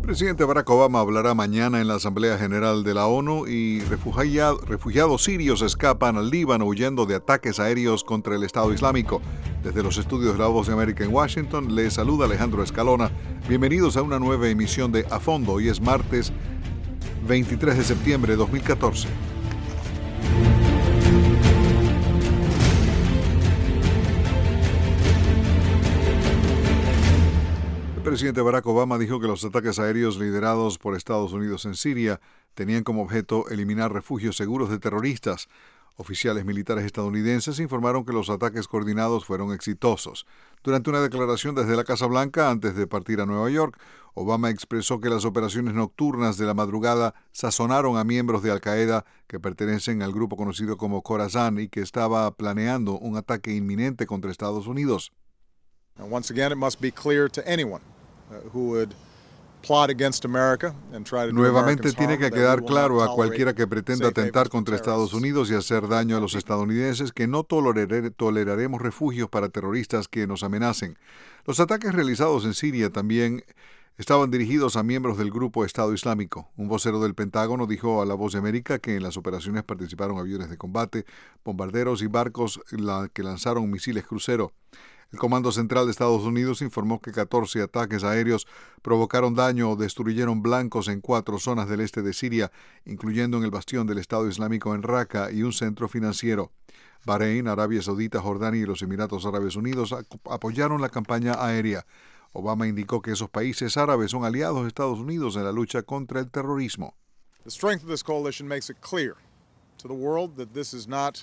El presidente Barack Obama hablará mañana en la Asamblea General de la ONU y refugiados sirios escapan al Líbano huyendo de ataques aéreos contra el Estado Islámico. Desde los estudios de La Voz de América en Washington, les saluda Alejandro Escalona. Bienvenidos a una nueva emisión de A Fondo. Hoy es martes 23 de septiembre de 2014. El presidente Barack Obama dijo que los ataques aéreos liderados por Estados Unidos en Siria tenían como objeto eliminar refugios seguros de terroristas. Oficiales militares estadounidenses informaron que los ataques coordinados fueron exitosos. Durante una declaración desde la Casa Blanca antes de partir a Nueva York, Obama expresó que las operaciones nocturnas de la madrugada sazonaron a miembros de Al-Qaeda que pertenecen al grupo conocido como Khorasan y que estaba planeando un ataque inminente contra Estados Unidos. Now, once again, it must be clear to anyone who would plot against America and try to do Nuevamente Americans tiene harm, que that we quedar will claro not a cualquiera que tolerate pretenda safe atentar havens for contra Estados terrorists. Unidos y hacer daño a los estadounidenses que no toleraremos refugios para terroristas que nos amenacen. Los ataques realizados en Siria también estaban dirigidos a miembros del grupo Estado Islámico. Un vocero del Pentágono dijo a La Voz de América que en las operaciones participaron aviones de combate, bombarderos y barcos que lanzaron misiles crucero. El Comando Central de Estados Unidos informó que 14 ataques aéreos provocaron daño o destruyeron blancos en 4 zonas del este de Siria, incluyendo en el bastión del Estado Islámico en Raqqa y un centro financiero. Bahrein, Arabia Saudita, Jordania y los Emiratos Árabes Unidos apoyaron la campaña aérea. Obama indicó que esos países árabes son aliados de Estados Unidos en la lucha contra el terrorismo. The strength of this coalition makes it clear to the world that this is not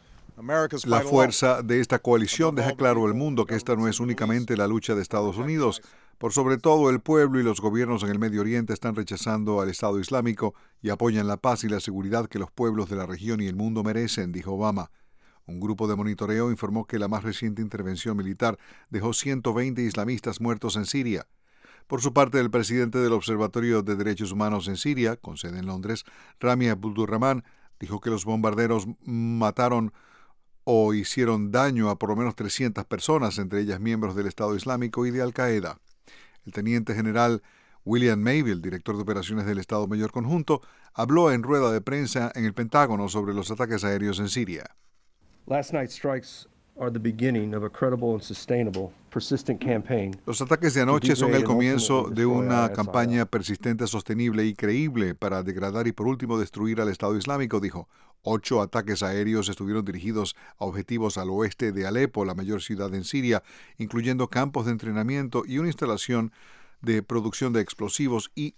La fuerza de esta coalición deja claro al mundo que esta no es únicamente la lucha de Estados Unidos. Por sobre todo, el pueblo y los gobiernos en el Medio Oriente están rechazando al Estado Islámico y apoyan la paz y la seguridad que los pueblos de la región y el mundo merecen, dijo Obama. Un grupo de monitoreo informó que la más reciente intervención militar dejó 120 islamistas muertos en Siria. Por su parte, el presidente del Observatorio de Derechos Humanos en Siria, con sede en Londres, Rami Abdulrahman, dijo que los bombarderos mataron o hicieron daño a por lo menos 300 personas, entre ellas miembros del Estado Islámico y de Al-Qaeda. El teniente general William Mayville, director de operaciones del Estado Mayor Conjunto, habló en rueda de prensa en el Pentágono sobre los ataques aéreos en Siria. Last night's strikes are the beginning of a credible and sustainable, persistent campaign. Los ataques de anoche son el comienzo de una campaña persistente, sostenible y creíble para degradar y por último destruir al Estado Islámico, dijo. 8 ataques aéreos estuvieron dirigidos a objetivos al oeste de Alepo, la mayor ciudad en Siria, incluyendo campos de entrenamiento y una instalación de producción de explosivos y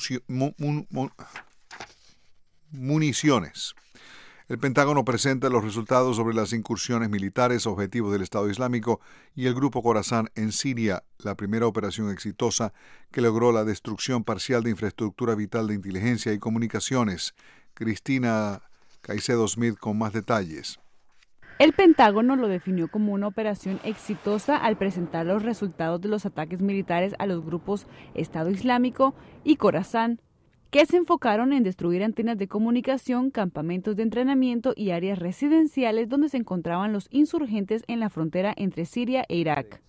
municiones. El Pentágono presenta los resultados sobre las incursiones militares, objetivos del Estado Islámico y el grupo Khorasan en Siria, la primera operación exitosa que logró la destrucción parcial de infraestructura vital de inteligencia y comunicaciones. Cristina Caicedo Smith con más detalles. El Pentágono lo definió como una operación exitosa al presentar los resultados de los ataques militares a los grupos Estado Islámico y Khorasan, que se enfocaron en destruir antenas de comunicación, campamentos de entrenamiento y áreas residenciales donde se encontraban los insurgentes en la frontera entre Siria e Irak.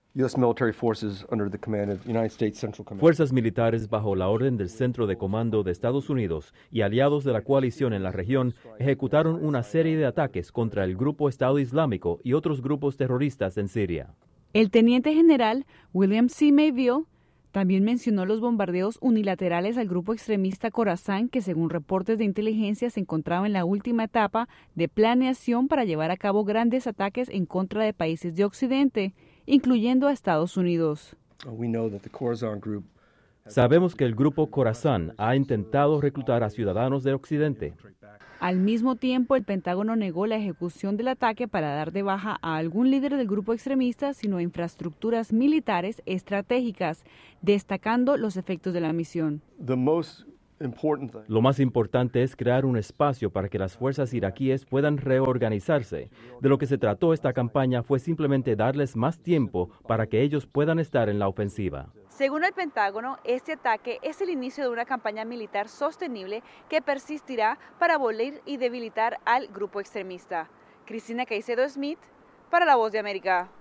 Fuerzas militares bajo la orden del Centro de Comando de Estados Unidos y aliados de la coalición en la región ejecutaron una serie de ataques contra el grupo Estado Islámico y otros grupos terroristas en Siria. El teniente general William C. Mayville también mencionó los bombardeos unilaterales al grupo extremista Khorasan, que según reportes de inteligencia se encontraba en la última etapa de planeación para llevar a cabo grandes ataques en contra de países de Occidente, incluyendo a Estados Unidos. Sabemos que el grupo Khorasan ha intentado reclutar a ciudadanos de Occidente. Al mismo tiempo, el Pentágono negó la ejecución del ataque para dar de baja a algún líder del grupo extremista, sino a infraestructuras militares estratégicas, destacando los efectos de la misión. Lo más importante es crear un espacio para que las fuerzas iraquíes puedan reorganizarse. De lo que se trató esta campaña fue simplemente darles más tiempo para que ellos puedan estar en la ofensiva. Según el Pentágono, este ataque es el inicio de una campaña militar sostenible que persistirá para abolir y debilitar al grupo extremista. Cristina Caicedo Smith, para La Voz de América.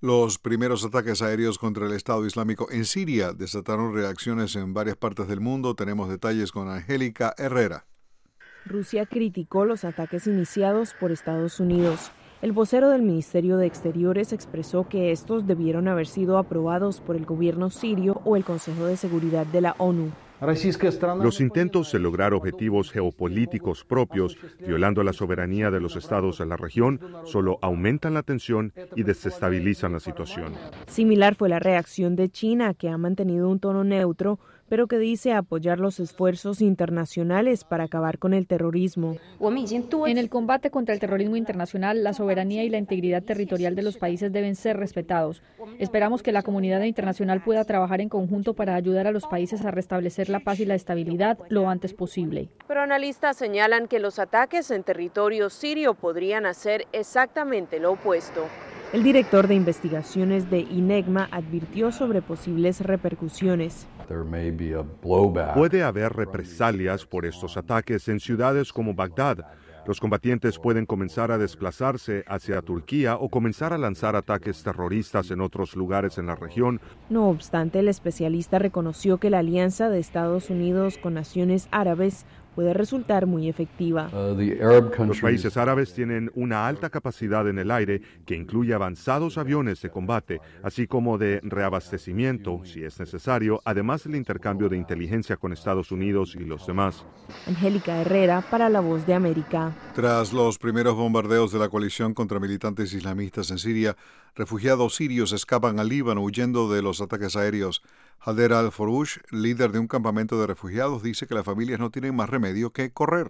Los primeros ataques aéreos contra el Estado Islámico en Siria desataron reacciones en varias partes del mundo. Tenemos detalles con Angélica Herrera. Rusia criticó los ataques iniciados por Estados Unidos. El vocero del Ministerio de Exteriores expresó que estos debieron haber sido aprobados por el gobierno sirio o el Consejo de Seguridad de la ONU. Los intentos de lograr objetivos geopolíticos propios, violando la soberanía de los estados de la región, solo aumentan la tensión y desestabilizan la situación. Similar fue la reacción de China, que ha mantenido un tono neutro, pero que dice apoyar los esfuerzos internacionales para acabar con el terrorismo. En el combate contra el terrorismo internacional, la soberanía y la integridad territorial de los países deben ser respetados. Esperamos que la comunidad internacional pueda trabajar en conjunto para ayudar a los países a restablecer la paz y la estabilidad lo antes posible. Pero analistas señalan que los ataques en territorio sirio podrían hacer exactamente lo opuesto. El director de investigaciones de INEGMA advirtió sobre posibles repercusiones. Puede haber represalias por estos ataques en ciudades como Bagdad. Los combatientes pueden comenzar a desplazarse hacia Turquía o comenzar a lanzar ataques terroristas en otros lugares en la región. No obstante, el especialista reconoció que la alianza de Estados Unidos con naciones árabes puede resultar muy efectiva. Los países árabes tienen una alta capacidad en el aire que incluye avanzados aviones de combate, así como de reabastecimiento, si es necesario, además del intercambio de inteligencia con Estados Unidos y los demás. Angélica Herrera, para La Voz de América. Tras los primeros bombardeos de la coalición contra militantes islamistas en Siria, refugiados sirios escapan al Líbano huyendo de los ataques aéreos. Halder al-Foroush, líder de un campamento de refugiados, dice que las familias no tienen más remedio que correr.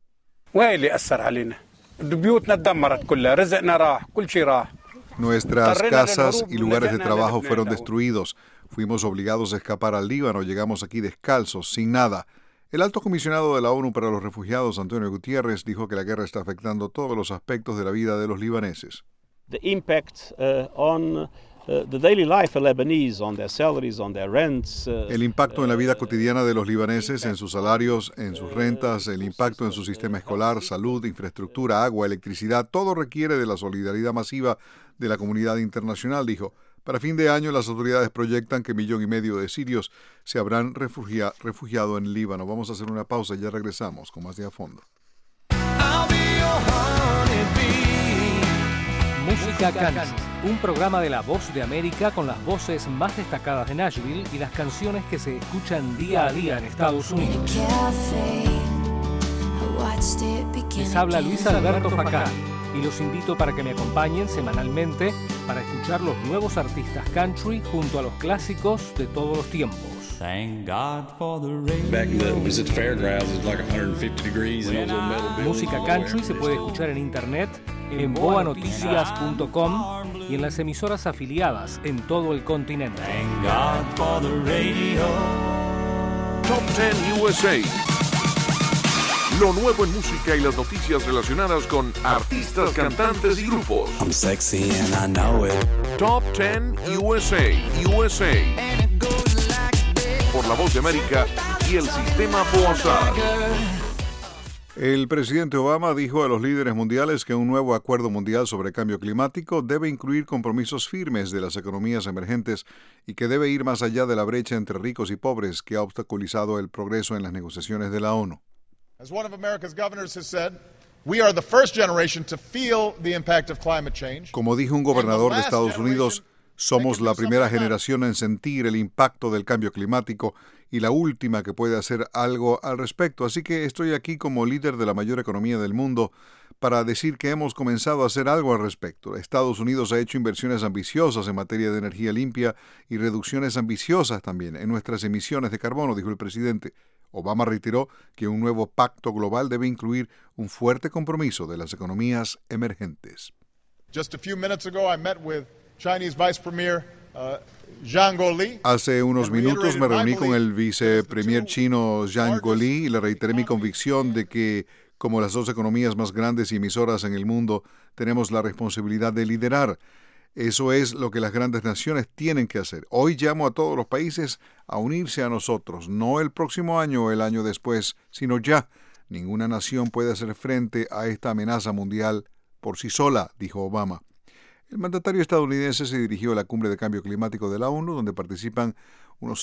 Nuestras casas y lugares de trabajo fueron destruidos. Fuimos obligados a escapar al Líbano. Llegamos aquí descalzos, sin nada. El alto comisionado de la ONU para los Refugiados, Antonio Gutiérrez, dijo que la guerra está afectando todos los aspectos de la vida de los libaneses. El impacto en la vida cotidiana de los libaneses, en sus salarios, en sus rentas, el impacto en su sistema escolar, salud, infraestructura, agua, electricidad, todo requiere de la solidaridad masiva de la comunidad internacional, dijo. Para fin de año, las autoridades proyectan que 1,5 millones de sirios se habrán refugiado en el Líbano. Vamos a hacer una pausa y ya regresamos con más de A Fondo. Música Country, un programa de La Voz de América con las voces más destacadas de Nashville y las canciones que se escuchan día a día en Estados Unidos. Les habla Luis Alberto Facán y los invito para que me acompañen semanalmente para escuchar los nuevos artistas country junto a los clásicos de todos los tiempos. Música country se puede escuchar en internet, en boanoticias.com y en las emisoras afiliadas en todo el continente. Top 10 USA. Lo nuevo en música y las noticias relacionadas con artistas, cantantes y grupos. I'm sexy and I know it. Top 10 USA. Por La Voz de América y el sistema Boazar. El presidente Obama dijo a los líderes mundiales que un nuevo acuerdo mundial sobre cambio climático debe incluir compromisos firmes de las economías emergentes y que debe ir más allá de la brecha entre ricos y pobres que ha obstaculizado el progreso en las negociaciones de la ONU. As one of America's governors has said, we are the first generation to feel the impact of climate change. Como dijo un gobernador de Estados Unidos, somos la primera generación en sentir el impacto del cambio climático y la última que puede hacer algo al respecto. Así que estoy aquí como líder de la mayor economía del mundo para decir que hemos comenzado a hacer algo al respecto. Estados Unidos ha hecho inversiones ambiciosas en materia de energía limpia y reducciones ambiciosas también en nuestras emisiones de carbono, dijo el presidente. Obama reiteró que un nuevo pacto global debe incluir un fuerte compromiso de las economías emergentes. Just a few minutes ago I met with Chinese Vice Premier Zhang Guoli. Hace unos minutos me reuní con el vicepremier chino Zhang Guoli y le reiteré mi convicción de que, como las dos economías más grandes y emisoras en el mundo, tenemos la responsabilidad de liderar. Eso es lo que las grandes naciones tienen que hacer. Hoy llamo a todos los países a unirse a nosotros, no el próximo año o el año después, sino ya. Ninguna nación puede hacer frente a esta amenaza mundial por sí sola, dijo Obama. El mandatario estadounidense se dirigió a la cumbre de cambio climático de la ONU, donde participan unos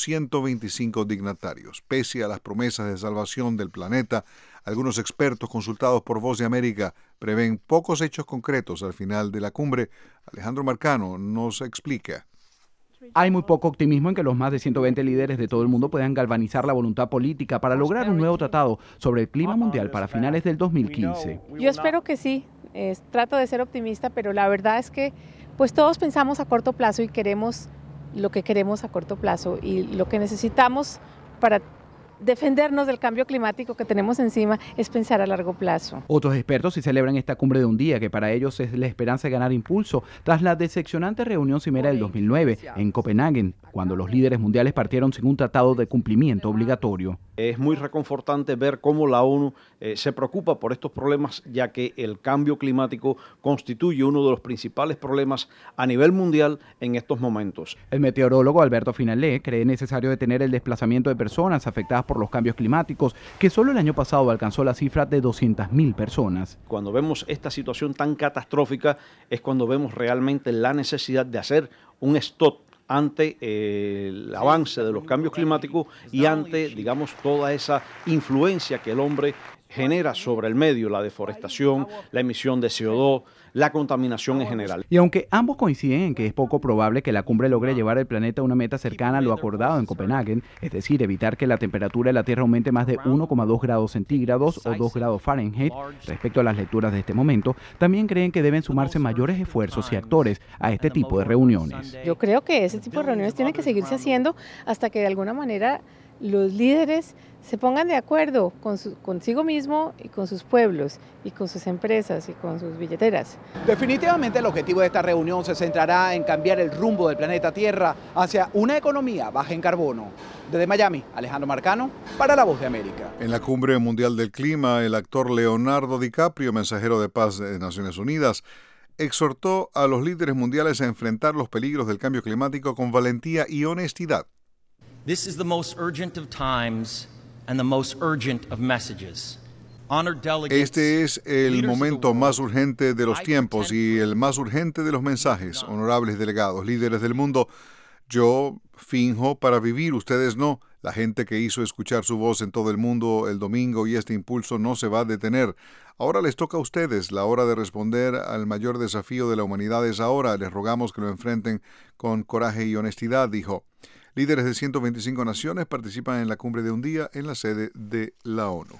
125 dignatarios. Pese a las promesas de salvación del planeta, algunos expertos consultados por Voz de América prevén pocos hechos concretos al final de la cumbre. Alejandro Marcano nos explica. Hay muy poco optimismo en que los más de 120 líderes de todo el mundo puedan galvanizar la voluntad política para lograr un nuevo tratado sobre el clima mundial para finales del 2015. Yo espero que sí. Trato de ser optimista, pero la verdad es que pues todos pensamos a corto plazo y queremos lo que queremos a corto plazo, y lo que necesitamos para defendernos del cambio climático que tenemos encima es pensar a largo plazo. Otros expertos sí celebran esta cumbre de un día, que para ellos es la esperanza de ganar impulso tras la decepcionante reunión cimera del 2009 en Copenhague, cuando los líderes mundiales partieron sin un tratado de cumplimiento obligatorio. Es muy reconfortante ver cómo la ONU se preocupa por estos problemas, ya que el cambio climático constituye uno de los principales problemas a nivel mundial en estos momentos. El meteorólogo Alberto Finalé cree necesario detener el desplazamiento de personas afectadas por los cambios climáticos, que solo el año pasado alcanzó la cifra de 200.000 personas. Cuando vemos esta situación tan catastrófica es cuando vemos realmente la necesidad de hacer un stop ante el avance de los cambios climáticos y ante, digamos, toda esa influencia que el hombre genera sobre el medio, la deforestación, la emisión de CO2, la contaminación en general. Y aunque ambos coinciden en que es poco probable que la cumbre logre llevar el planeta a una meta cercana a lo acordado en Copenhague, es decir, evitar que la temperatura de la Tierra aumente más de 1,2 grados centígrados o 2 grados Fahrenheit respecto a las lecturas de este momento, también creen que deben sumarse mayores esfuerzos y actores a este tipo de reuniones. Yo creo que ese tipo de reuniones tienen que seguirse haciendo hasta que de alguna manera los líderes se pongan de acuerdo consigo mismo y con sus pueblos y con sus empresas y con sus billeteras. Definitivamente el objetivo de esta reunión se centrará en cambiar el rumbo del planeta Tierra hacia una economía baja en carbono. Desde Miami, Alejandro Marcano, para La Voz de América. En la Cumbre Mundial del Clima, el actor Leonardo DiCaprio, mensajero de paz de Naciones Unidas, exhortó a los líderes mundiales a enfrentar los peligros del cambio climático con valentía y honestidad. This is the most urgent of times and the most urgent of messages. Este es el momento más urgente de los tiempos y el más urgente de los mensajes. Honorables delegados, líderes del mundo, yo finjo para vivir, ustedes no. La gente que hizo escuchar su voz en todo el mundo el domingo, y este impulso no se va a detener. Ahora les toca a ustedes. La hora de responder al mayor desafío de la humanidad es ahora. Les rogamos que lo enfrenten con coraje y honestidad, dijo. Líderes de 125 naciones participan en la cumbre de un día en la sede de la ONU.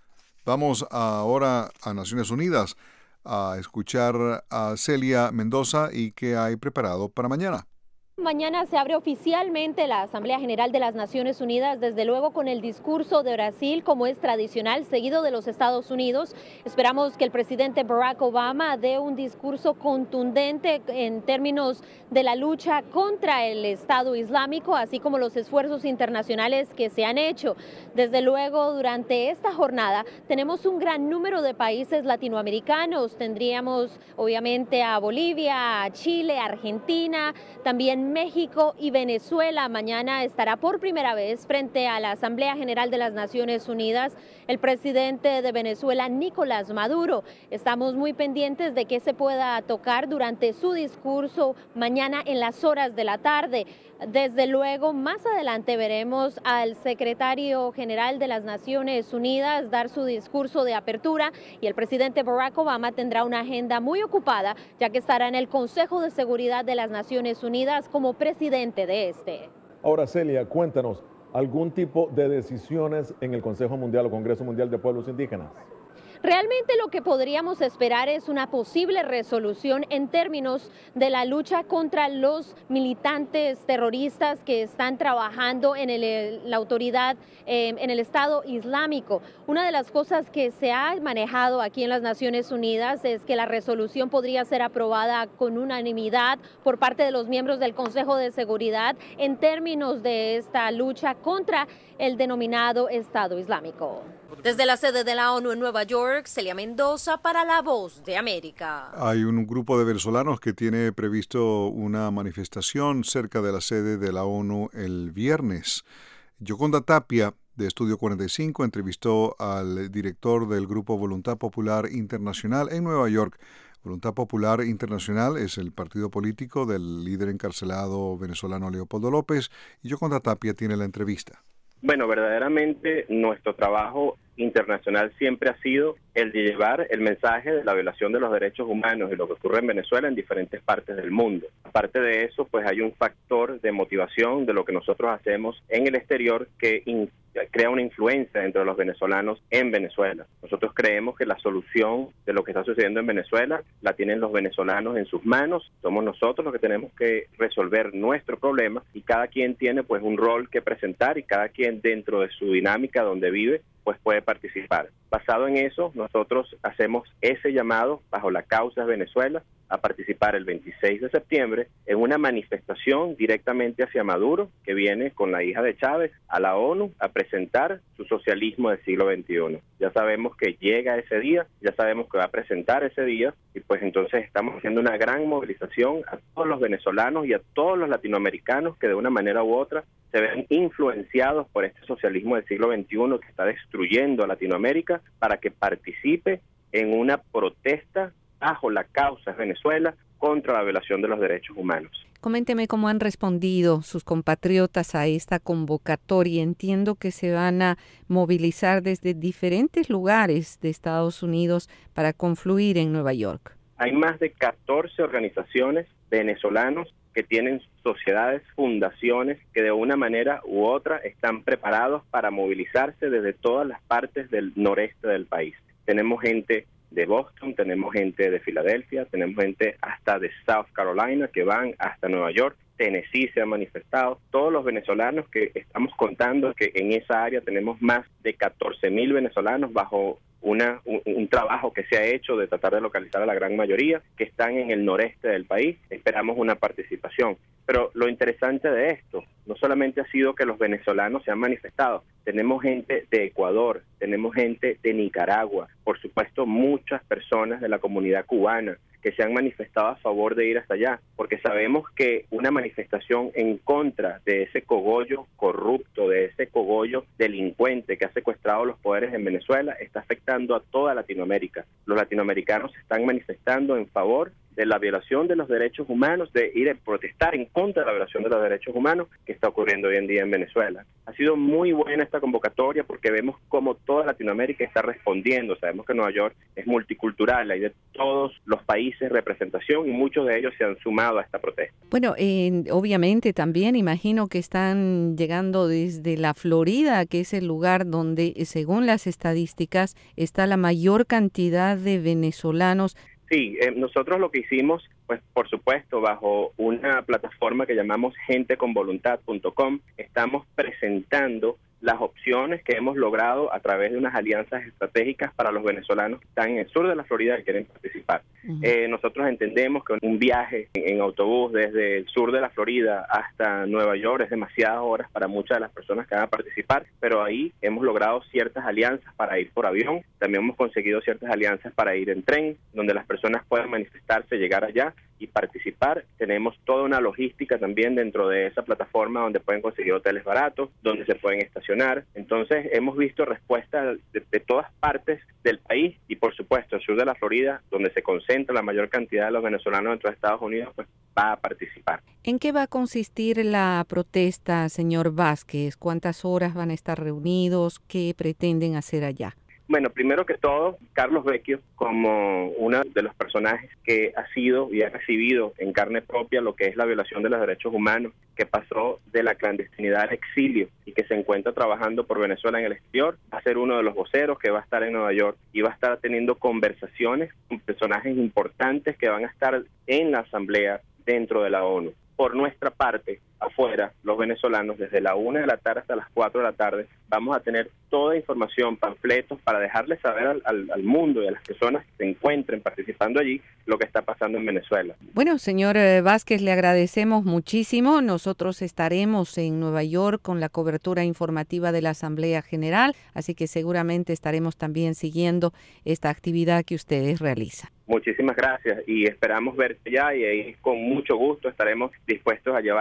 Vamos ahora a Naciones Unidas a escuchar a Celia Mendoza y qué hay preparado para mañana. Mañana se abre oficialmente la Asamblea General de las Naciones Unidas, desde luego con el discurso de Brasil, como es tradicional, seguido de los Estados Unidos. Esperamos que el presidente Barack Obama dé un discurso contundente en términos de la lucha contra el Estado Islámico, así como los esfuerzos internacionales que se han hecho. Desde luego, durante esta jornada tenemos un gran número de países latinoamericanos. Tendríamos obviamente a Bolivia, a Chile, a Argentina, también México y Venezuela. Mañana estará por primera vez frente a la Asamblea General de las Naciones Unidas el presidente de Venezuela, Nicolás Maduro. Estamos muy pendientes de que se pueda tocar durante su discurso mañana en las horas de la tarde. Desde luego, más adelante veremos al secretario general de las Naciones Unidas dar su discurso de apertura, y el presidente Barack Obama tendrá una agenda muy ocupada, ya que estará en el Consejo de Seguridad de las Naciones Unidas como presidente de este. Ahora, Celia, cuéntanos, ¿algún tipo de decisiones en el Consejo Mundial o Congreso Mundial de Pueblos Indígenas? Realmente lo que podríamos esperar es una posible resolución en términos de la lucha contra los militantes terroristas que están trabajando en la autoridad, en el Estado Islámico. Una de las cosas que se ha manejado aquí en las Naciones Unidas es que la resolución podría ser aprobada con unanimidad por parte de los miembros del Consejo de Seguridad en términos de esta lucha contra el denominado Estado Islámico. Desde la sede de la ONU en Nueva York, Celia Mendoza para La Voz de América. Hay un grupo de venezolanos que tiene previsto una manifestación cerca de la sede de la ONU el viernes. Yoconda Tapia, de Estudio 45, entrevistó al director del Grupo Voluntad Popular Internacional en Nueva York, Voluntad Popular Internacional es el partido político del líder encarcelado venezolano Leopoldo López, y Yoconda Tapia tiene la entrevista. Bueno, verdaderamente nuestro trabajo internacional siempre ha sido el de llevar el mensaje de la violación de los derechos humanos y lo que ocurre en Venezuela en diferentes partes del mundo. Aparte de eso, pues hay un factor de motivación de lo que nosotros hacemos en el exterior que crea una influencia entre los venezolanos en Venezuela. Nosotros creemos que la solución de lo que está sucediendo en Venezuela la tienen los venezolanos en sus manos. Somos nosotros los que tenemos que resolver nuestro problema, y cada quien tiene pues un rol que presentar, y cada quien dentro de su dinámica donde vive pues puede participar. Basado en eso, nosotros hacemos ese llamado bajo la causa de Venezuela a participar el 26 de septiembre en una manifestación directamente hacia Maduro, que viene con la hija de Chávez a la ONU a presentar su socialismo del siglo XXI. Ya sabemos que llega ese día, ya sabemos que va a presentar ese día, y pues entonces estamos haciendo una gran movilización a todos los venezolanos y a todos los latinoamericanos que de una manera u otra se ven influenciados por este socialismo del siglo XXI que está destruyendo a Latinoamérica, para que participe en una protesta bajo la causa de Venezuela contra la violación de los derechos humanos. Coménteme cómo han respondido sus compatriotas a esta convocatoria. Entiendo que se van a movilizar desde diferentes lugares de Estados Unidos para confluir en Nueva York. Hay más de 14 organizaciones venezolanos que tienen sociedades, fundaciones, que de una manera u otra están preparados para movilizarse desde todas las partes del noreste del país. Tenemos gente de Boston, tenemos gente de Filadelfia, tenemos gente hasta de South Carolina que van hasta Nueva York. Tennessee se ha manifestado. Todos los venezolanos que estamos contando, que en esa área tenemos más de 14,000 venezolanos bajo un trabajo que se ha hecho de tratar de localizar a la gran mayoría, que están en el noreste del país. Esperamos una participación. Pero lo interesante de esto no solamente ha sido que los venezolanos se han manifestado. Tenemos gente de Ecuador, tenemos gente de Nicaragua, por supuesto muchas personas de la comunidad cubana que se han manifestado a favor de ir hasta allá, porque sabemos que una manifestación en contra de ese cogollo corrupto, de ese cogollo delincuente que ha secuestrado los poderes en Venezuela, está afectando a toda Latinoamérica. Los latinoamericanos se están manifestando en favor de la violación de los derechos humanos, de ir a protestar en contra de la violación de los derechos humanos que está ocurriendo hoy en día en Venezuela. Ha sido muy buena esta convocatoria porque vemos cómo toda Latinoamérica está respondiendo. Sabemos que Nueva York es multicultural, hay de todos los países representación, y muchos de ellos se han sumado a esta protesta. Bueno, obviamente también imagino que están llegando desde la Florida, que es el lugar donde, según las estadísticas, está la mayor cantidad de venezolanos. Sí, nosotros lo que hicimos, pues por supuesto, bajo una plataforma que llamamos genteconvoluntad.com, estamos presentando las opciones que hemos logrado a través de unas alianzas estratégicas para los venezolanos que están en el sur de la Florida y quieren participar. Nosotros entendemos que un viaje en autobús desde el sur de la Florida hasta Nueva York es demasiadas horas para muchas de las personas que van a participar, pero ahí hemos logrado ciertas alianzas para ir por avión, también hemos conseguido ciertas alianzas para ir en tren, donde las personas pueden manifestarse, llegar allá y participar. Tenemos toda una logística también dentro de esa plataforma donde pueden conseguir hoteles baratos, donde se pueden estacionar. Entonces hemos visto respuestas de todas partes del país, y por supuesto el sur de la Florida, donde se concentra la mayor cantidad de los venezolanos dentro de Estados Unidos, pues va a participar. ¿En qué va a consistir la protesta, señor Vázquez? ¿Cuántas horas van a estar reunidos? ¿Qué pretenden hacer allá? Bueno, primero que todo, Carlos Vecchio, como uno de los personajes que ha sido y ha recibido en carne propia lo que es la violación de los derechos humanos, que pasó de la clandestinidad al exilio y que se encuentra trabajando por Venezuela en el exterior, va a ser uno de los voceros que va a estar en Nueva York y va a estar teniendo conversaciones con personajes importantes que van a estar en la asamblea dentro de la ONU. Por nuestra parte, afuera, los venezolanos, desde la 1 de la tarde hasta las 4 de la tarde, vamos a tener toda información, panfletos, para dejarles saber al mundo y a las personas que se encuentren participando allí lo que está pasando en Venezuela. Bueno, señor Vázquez, le agradecemos muchísimo. Nosotros estaremos en Nueva York con la cobertura informativa de la Asamblea General, así que seguramente estaremos también siguiendo esta actividad que ustedes realizan. Muchísimas gracias y esperamos verte ya, y ahí con mucho gusto estaremos dispuestos a llevar a través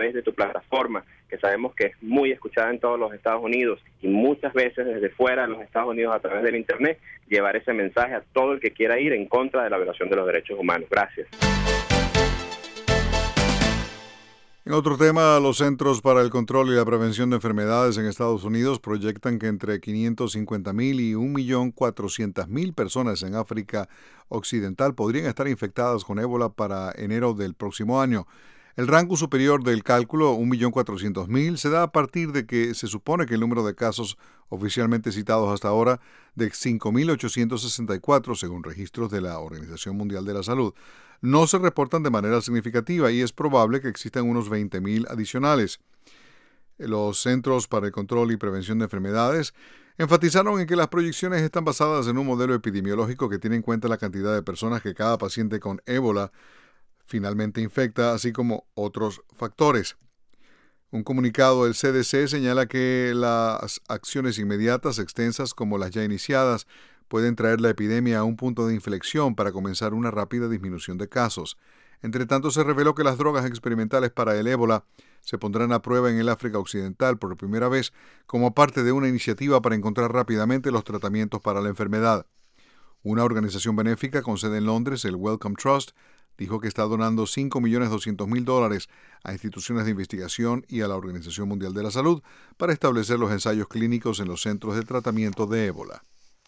través de tu plataforma, que sabemos que es muy escuchada en todos los Estados Unidos y muchas veces desde fuera de los Estados Unidos a través del Internet, llevar ese mensaje a todo el que quiera ir en contra de la violación de los derechos humanos. Gracias. En otro tema, los Centros para el Control y la Prevención de Enfermedades en Estados Unidos proyectan que entre 550,000 y 1.400.000 personas en África Occidental podrían estar infectadas con ébola para enero del próximo año. El rango superior del cálculo, 1.400.000, se da a partir de que se supone que el número de casos oficialmente citados hasta ahora de 5.864, según registros de la Organización Mundial de la Salud, no se reportan de manera significativa y es probable que existan unos 20,000 adicionales. Los Centros para el Control y Prevención de Enfermedades enfatizaron en que las proyecciones están basadas en un modelo epidemiológico que tiene en cuenta la cantidad de personas que cada paciente con ébola finalmente infecta, así como otros factores. Un comunicado del CDC señala que las acciones inmediatas extensas como las ya iniciadas pueden traer la epidemia a un punto de inflexión para comenzar una rápida disminución de casos. Entre tanto, se reveló que las drogas experimentales para el ébola se pondrán a prueba en el África Occidental por primera vez como parte de una iniciativa para encontrar rápidamente los tratamientos para la enfermedad. Una organización benéfica con sede en Londres, el Wellcome Trust, dijo que está donando $5.200.000 a instituciones de investigación y a la Organización Mundial de la Salud para establecer los ensayos clínicos en los centros de tratamiento de ébola.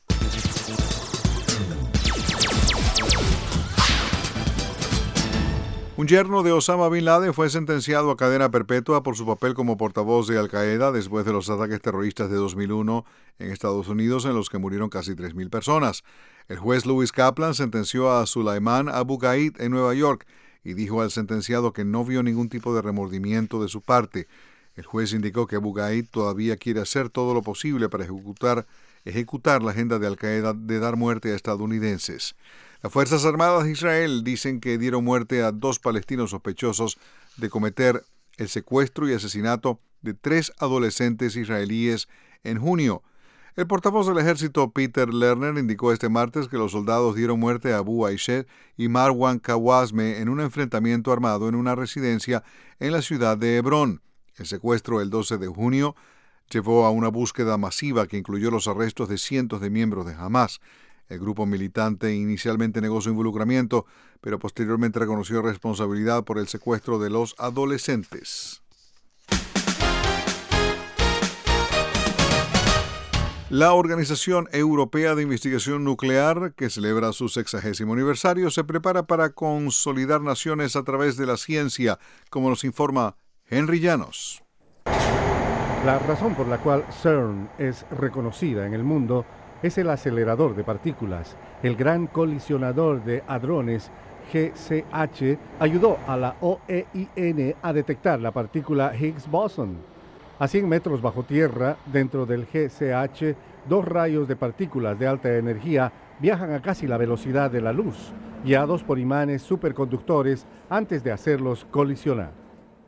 Un yerno de Osama Bin Laden fue sentenciado a cadena perpetua por su papel como portavoz de Al-Qaeda después de los ataques terroristas de 2001 en Estados Unidos en los que murieron casi 3,000 personas. El juez Louis Kaplan sentenció a Sulaiman Abu Ghait en Nueva York y dijo al sentenciado que no vio ningún tipo de remordimiento de su parte. El juez indicó que Abu Ghait todavía quiere hacer todo lo posible para ejecutar la agenda de Al-Qaeda de dar muerte a estadounidenses. Las Fuerzas Armadas de Israel dicen que dieron muerte a 2 palestinos sospechosos de cometer el secuestro y asesinato de 3 adolescentes israelíes en junio. El portavoz del ejército Peter Lerner indicó este martes que los soldados dieron muerte a Abu Aishet y Marwan Kawazme en un enfrentamiento armado en una residencia en la ciudad de Hebrón. El secuestro el 12 de junio llevó a una búsqueda masiva que incluyó los arrestos de cientos de miembros de Hamas. El grupo militante inicialmente negó su involucramiento, pero posteriormente reconoció responsabilidad por el secuestro de los adolescentes. La Organización Europea de Investigación Nuclear, que celebra su 60º aniversario, se prepara para consolidar naciones a través de la ciencia, como nos informa Henry Llanos. La razón por la cual CERN es reconocida en el mundo es el acelerador de partículas. El Gran Colisionador de Hadrones, GCH, ayudó a la OEIN a detectar la partícula Higgs Boson. A 100 metros bajo tierra, dentro del GCH, 2 rayos de partículas de alta energía viajan a casi la velocidad de la luz, guiados por imanes superconductores antes de hacerlos colisionar.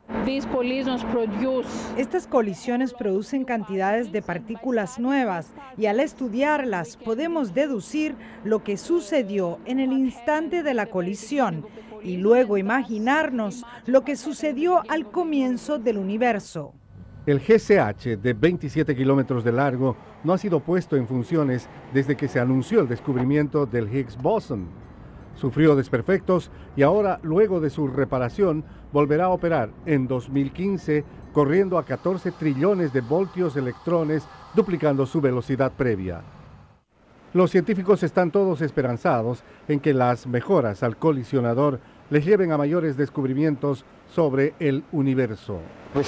Estas colisiones producen cantidades de partículas nuevas y al estudiarlas podemos deducir lo que sucedió en el instante de la colisión y luego imaginarnos lo que sucedió al comienzo del universo. El GCH, de 27 kilómetros de largo, no ha sido puesto en funciones desde que se anunció el descubrimiento del Higgs Boson. Sufrió desperfectos y ahora, luego de su reparación, volverá a operar en 2015, corriendo a 14 trillones de voltios electrones, duplicando su velocidad previa. Los científicos están todos esperanzados en que las mejoras al colisionador les lleven a mayores descubrimientos sobre el universo.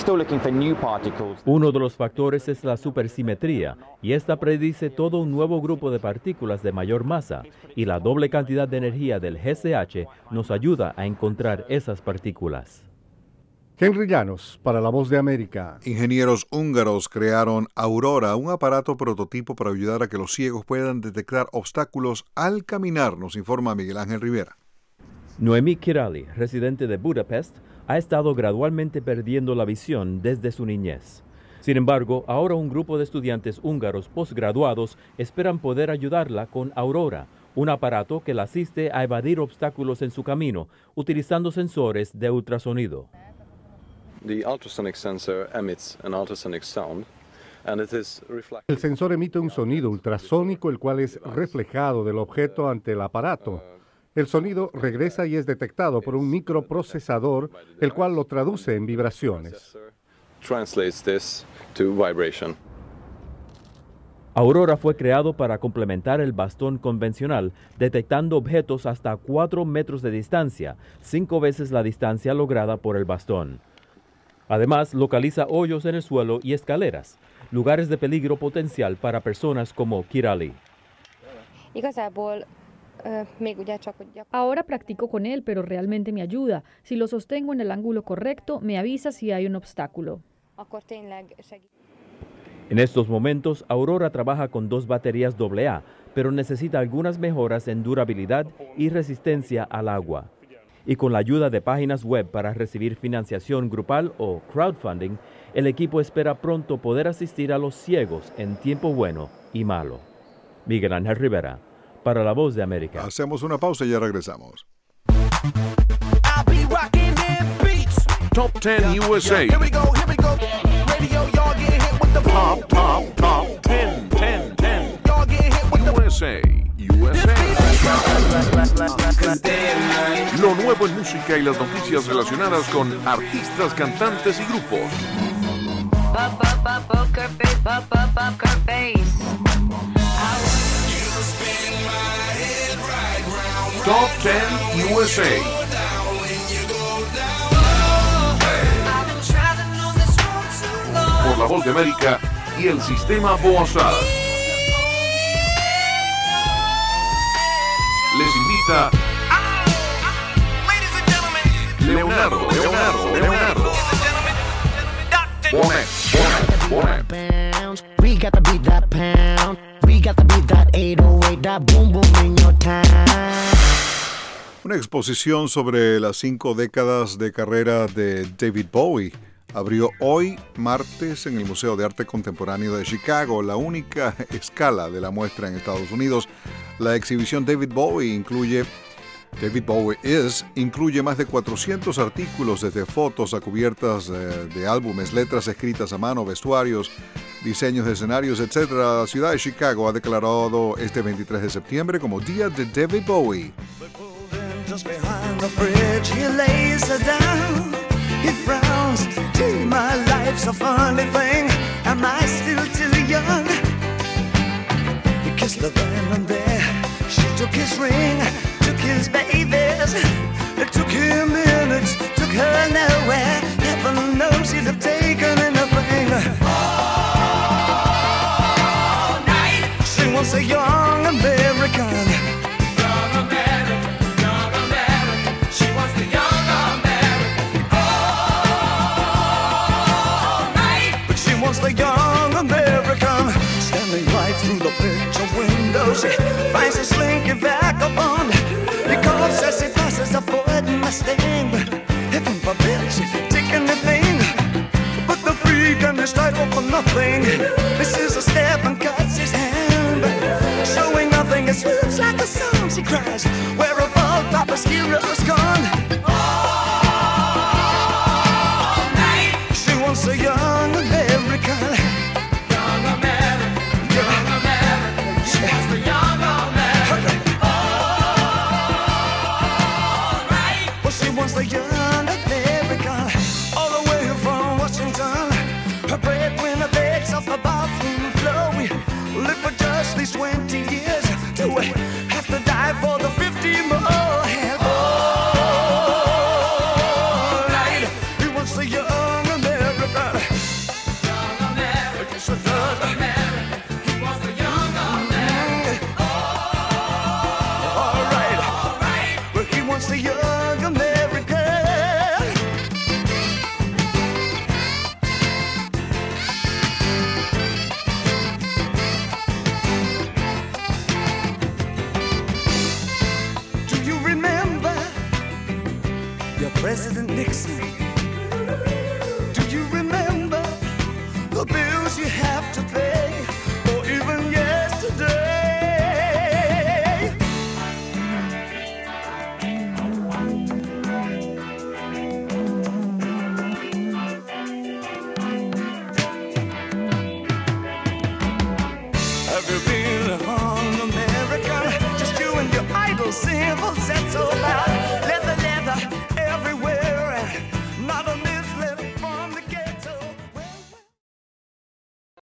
Uno de los factores es la supersimetría, y esta predice todo un nuevo grupo de partículas de mayor masa, y la doble cantidad de energía del GCH nos ayuda a encontrar esas partículas. Henry Llanos, para La Voz de América. Ingenieros húngaros crearon Aurora, un aparato prototipo para ayudar a que los ciegos puedan detectar obstáculos al caminar, nos informa Miguel Ángel Rivera. Noemí Kirali, residente de Budapest, ha estado gradualmente perdiendo la visión desde su niñez. Sin embargo, ahora un grupo de estudiantes húngaros postgraduados esperan poder ayudarla con Aurora, un aparato que la asiste a evadir obstáculos en su camino, utilizando sensores de ultrasonido. The ultrasonic sensor emits an ultrasonic sound. El sensor emite un sonido ultrasónico, el cual es reflejado del objeto ante el aparato. El sonido regresa y es detectado por un microprocesador, el cual lo traduce en vibraciones. Aurora fue creado para complementar el bastón convencional, detectando objetos hasta 4 metros de distancia, 5 veces la distancia lograda por el bastón. Además, localiza hoyos en el suelo y escaleras, lugares de peligro potencial para personas como Kirali. Ahora practico con él, pero realmente me ayuda. Si lo sostengo en el ángulo correcto, me avisa si hay un obstáculo. En estos momentos, Aurora trabaja con 2 baterías AA, pero necesita algunas mejoras en durabilidad y resistencia al agua. Y con la ayuda de páginas web para recibir financiación grupal o crowdfunding, el equipo espera pronto poder asistir a los ciegos en tiempo bueno y malo. Miguel Ángel Rivera, para La Voz de América. Hacemos una pausa y ya regresamos. Top 10 USA. Top 10 USA. Lo nuevo en música y las noticias relacionadas con artistas, cantantes y grupos. Top 10 USA. Por La Voz de América y el Sistema Boazar. Les invita Leonardo. Bonet. We got to beat that pound. We got to beat that 808, that boom boom in your town. Una exposición sobre las 5 décadas de carrera de David Bowie abrió hoy, martes, en el Museo de Arte Contemporáneo de Chicago, la única escala de la muestra en Estados Unidos. La exhibición David Bowie incluye más de 400 artículos, desde fotos a cubiertas de álbumes, letras escritas a mano, vestuarios, diseños de escenarios, etc. La ciudad de Chicago ha declarado este 23 de septiembre como Día de David Bowie. Just behind the bridge, he lays her down. He frowns, gee, my life's a funny thing. Am I still too young? He kissed her then and there. She took his ring, took his babies. It took him minutes, took her nowhere. Heaven knows he'd have taken anything. All night. She wants a young American. The young American standing right through the picture window. She finds a slinky vagabond. He coughs as he passes a Ford Mustang. Heaven forbid she take anything but the freak and his title for nothing. This is a step and cuts his hand, showing nothing. It swoops like a song. She cries, where have all Papa's heroes gone? All night. She wants a young American. Young American, young American. She wants the young American. All right. Well, she wants the young American. All the way from Washington. Her breadwinner begs off the bathroom floor. We live for just these 20 years. Do we have to die for the 50 more? And all right. He wants the young American. Young American, he wants the young American. All right, well, he wants the young American. Do you remember your President Nixon? Do you remember the bills you have to pay, or even yesterday? have you